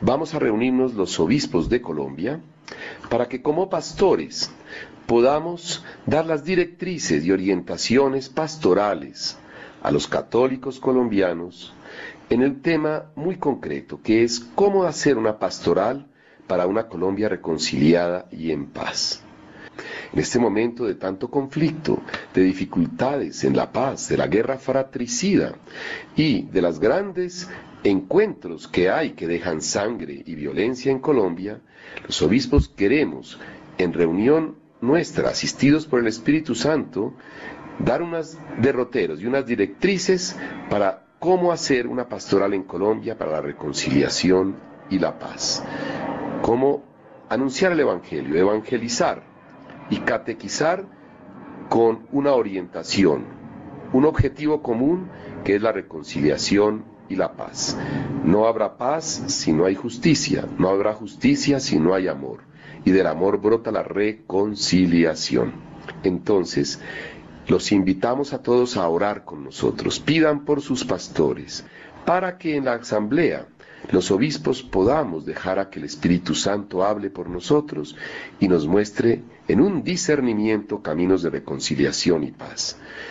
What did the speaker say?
vamos a reunirnos los obispos de Colombia para que como pastores podamos dar las directrices y orientaciones pastorales a los católicos colombianos en el tema muy concreto, que es cómo hacer una pastoral para una Colombia reconciliada y en paz. En este momento de tanto conflicto, de dificultades en la paz, de la guerra fratricida y de los grandes encuentros que hay que dejan sangre y violencia en Colombia, los obispos queremos, en reunión nuestra, asistidos por el Espíritu Santo, dar unos derroteros y unas directrices para cómo hacer una pastoral en Colombia para la reconciliación y la paz. Cómo anunciar el Evangelio, evangelizar y catequizar con una orientación, un objetivo común que es la reconciliación y la paz. No habrá paz si no hay justicia, no habrá justicia si no hay amor, y del amor brota la reconciliación. Entonces, los invitamos a todos a orar con nosotros, pidan por sus pastores, para que en la asamblea los obispos podamos dejar a que el Espíritu Santo hable por nosotros y nos muestre en un discernimiento caminos de reconciliación y paz.